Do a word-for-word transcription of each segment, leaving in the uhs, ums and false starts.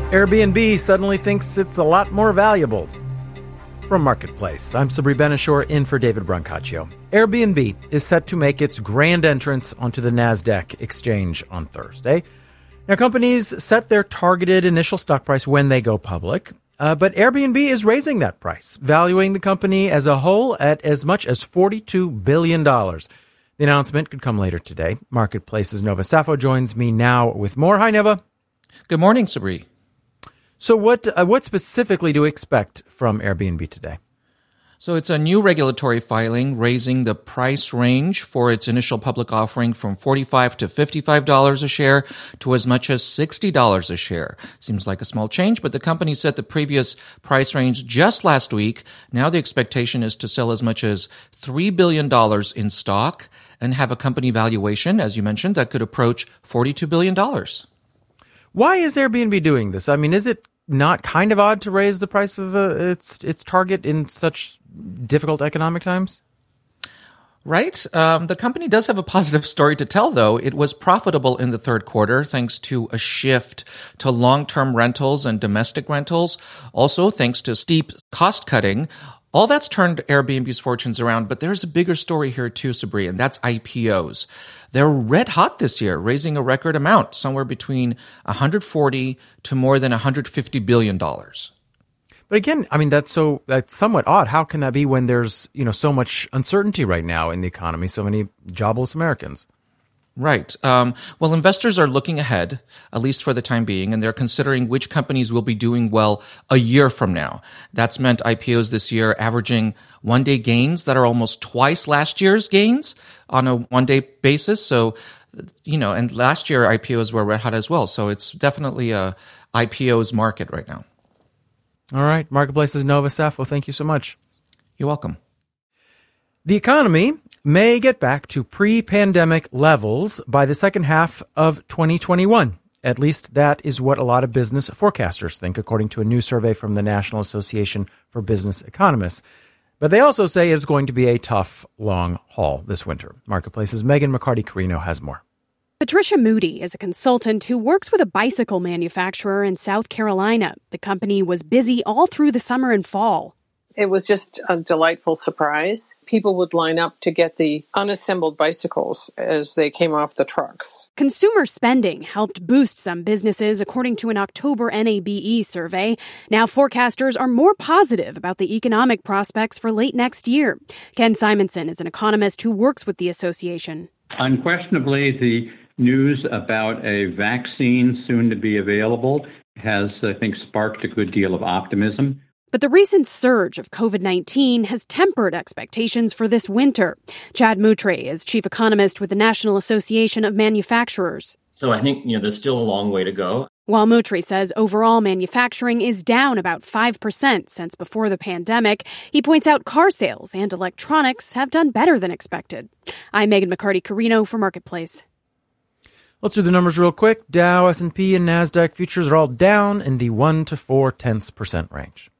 Airbnb suddenly thinks it's a lot more valuable. From Marketplace, I'm Sabri Benishore in for David Brancaccio. Airbnb is set to make its grand entrance onto the NASDAQ exchange on Thursday. Now, companies set their targeted initial stock price when they go public, uh, but Airbnb is raising that price, valuing the company as a whole at as much as forty-two billion dollars. The announcement could come later today. Marketplace's Nova Safo joins me now with more. Hi, Nova. Good morning, Sabri. So what uh, what specifically do we expect from Airbnb today? So it's a new regulatory filing raising the price range for its initial public offering from forty-five dollars to fifty-five dollars a share to as much as sixty dollars a share. Seems like a small change, but the company set the previous price range just last week. Now the expectation is to sell as much as three billion dollars in stock and have a company valuation, as you mentioned, that could approach forty-two billion dollars. Why is Airbnb doing this? I mean, is it not kind of odd to raise the price of uh, its its target in such difficult economic times? Right. Um, the company does have a positive story to tell, though. It was profitable in the third quarter thanks to a shift to long-term rentals and domestic rentals. Also, thanks to steep cost cutting. All that's turned Airbnb's fortunes around, but there's a bigger story here too, Sabri, and that's I P Os. They're red hot this year, raising a record amount, somewhere between one hundred forty to more than one hundred fifty billion dollars. But again, I mean, that's so that's somewhat odd. How can that be when there's, you know, so much uncertainty right now in the economy, so many jobless Americans? Right. Um, well, investors are looking ahead, at least for the time being, and they're considering which companies will be doing well a year from now. That's meant I P Os this year averaging one-day gains that are almost twice last year's gains on a one-day basis. So, you know, and last year I P Os were red hot as well. So it's definitely a I P Os market right now. All right. Marketplace's Nova Safo, thank you so much. You're welcome. The economy may get back to pre-pandemic levels by the second half of twenty twenty-one. At least that is what a lot of business forecasters think, according to a new survey from the National Association for Business Economists. But they also say it's going to be a tough, long haul this winter. Marketplace's Megan McCarty-Carino has more. Patricia Moody is a consultant who works with a bicycle manufacturer in South Carolina. The company was busy all through the summer and fall. It was just a delightful surprise. People would line up to get the unassembled bicycles as they came off the trucks. Consumer spending helped boost some businesses, according to an October N A B E survey. Now forecasters are more positive about the economic prospects for late next year. Ken Simonson is an economist who works with the association. Unquestionably, the news about a vaccine soon to be available has, I think, sparked a good deal of optimism. But the recent surge of covid nineteen has tempered expectations for this winter. Chad Moutray is chief economist with the National Association of Manufacturers. So I think, you know, there's still a long way to go. While Moutray says overall manufacturing is down about five percent since before the pandemic, he points out car sales and electronics have done better than expected. I'm Megan McCarty-Carino for Marketplace. Let's do the numbers real quick. Dow, S and P, and NASDAQ futures are all down in the one to four tenths percent range.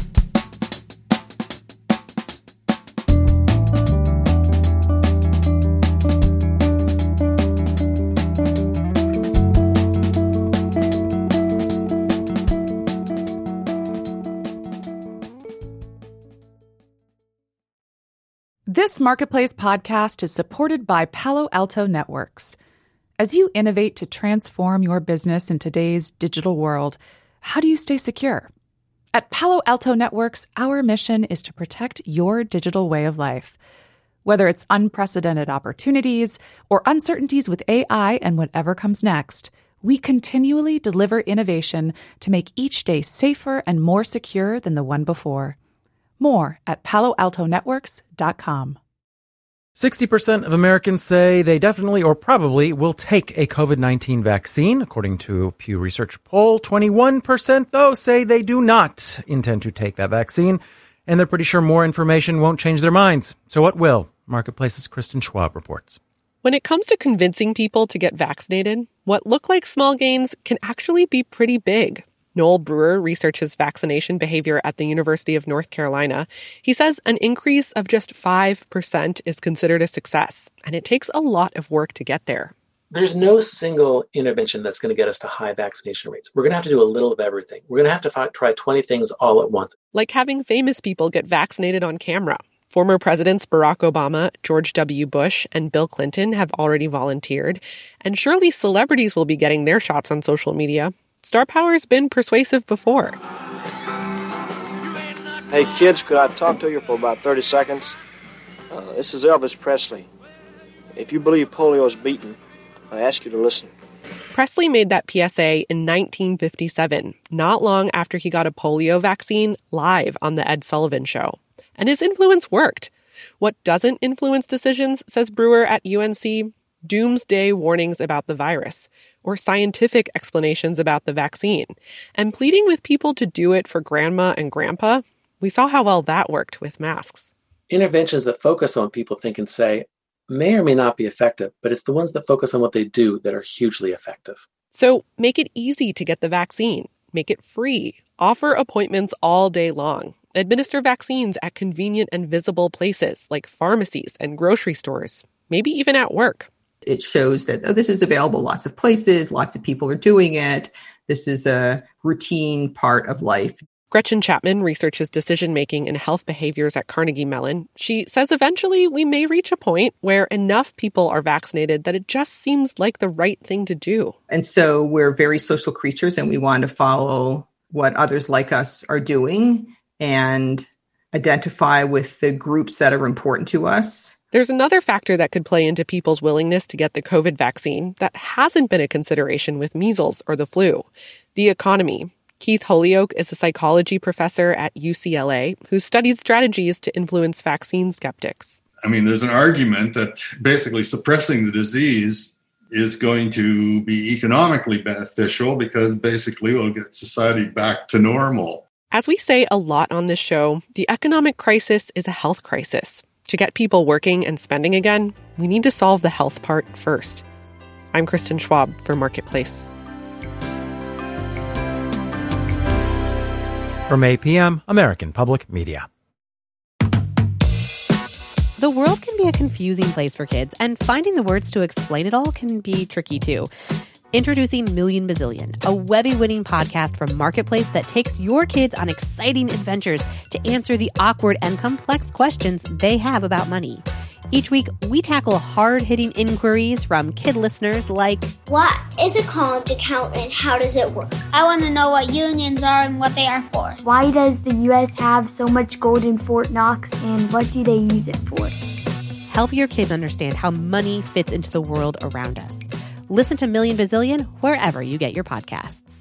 This Marketplace podcast is supported by Palo Alto Networks. As you innovate to transform your business in today's digital world, how do you stay secure? At Palo Alto Networks, our mission is to protect your digital way of life. Whether it's unprecedented opportunities or uncertainties with A I and whatever comes next, we continually deliver innovation to make each day safer and more secure than the one before. More at palo alto networks dot com. sixty percent of Americans say they definitely or probably will take a covid nineteen vaccine, according to a Pew Research poll. twenty-one percent, though, say they do not intend to take that vaccine, and they're pretty sure more information won't change their minds. So what will? Marketplace's Kristen Schwab reports. When it comes to convincing people to get vaccinated, what look like small gains can actually be pretty big. Noel Brewer researches vaccination behavior at the University of North Carolina. He says an increase of just five percent is considered a success, and it takes a lot of work to get there. There's no single intervention that's going to get us to high vaccination rates. We're going to have to do a little of everything. We're going to have to fi- try twenty things all at once. Like having famous people get vaccinated on camera. Former presidents Barack Obama, George W. Bush, and Bill Clinton have already volunteered. And surely celebrities will be getting their shots on social media. Star power's been persuasive before. Hey, kids, could I talk to you for about thirty seconds? Uh, this is Elvis Presley. If you believe polio's beaten, I ask you to listen. Presley made that P S A in nineteen fifty-seven, not long after he got a polio vaccine, live on The Ed Sullivan Show. And his influence worked. What doesn't influence decisions, says Brewer at U N C? Doomsday warnings about the virus, or scientific explanations about the vaccine. And pleading with people to do it for grandma and grandpa, we saw how well that worked with masks. Interventions that focus on people think and say may or may not be effective, but it's the ones that focus on what they do that are hugely effective. So make it easy to get the vaccine. Make it free. Offer appointments all day long. Administer vaccines at convenient and visible places like pharmacies and grocery stores, maybe even at work. It shows that, oh, this is available lots of places, lots of people are doing it. This is a routine part of life. Gretchen Chapman researches decision-making and health behaviors at Carnegie Mellon. She says eventually we may reach a point where enough people are vaccinated that it just seems like the right thing to do. And so we're very social creatures and we want to follow what others like us are doing and identify with the groups that are important to us. There's another factor that could play into people's willingness to get the COVID vaccine that hasn't been a consideration with measles or the flu: the economy. Keith Holyoke is a psychology professor at U C L A who studied strategies to influence vaccine skeptics. I mean, there's an argument that basically suppressing the disease is going to be economically beneficial because basically we'll get society back to normal. As we say a lot on this show, the economic crisis is a health crisis. To get people working and spending again, we need to solve the health part first. I'm Kristen Schwab for Marketplace. From A P M, American Public Media. The world can be a confusing place for kids, and finding the words to explain it all can be tricky too. Introducing Million Bazillion, a Webby-winning podcast from Marketplace that takes your kids on exciting adventures to answer the awkward and complex questions they have about money. Each week, we tackle hard-hitting inquiries from kid listeners like, what is a college account and how does it work? I want to know what unions are and what they are for. Why does the U S have so much gold in Fort Knox and what do they use it for? Help your kids understand how money fits into the world around us. Listen to Million Bazillion wherever you get your podcasts.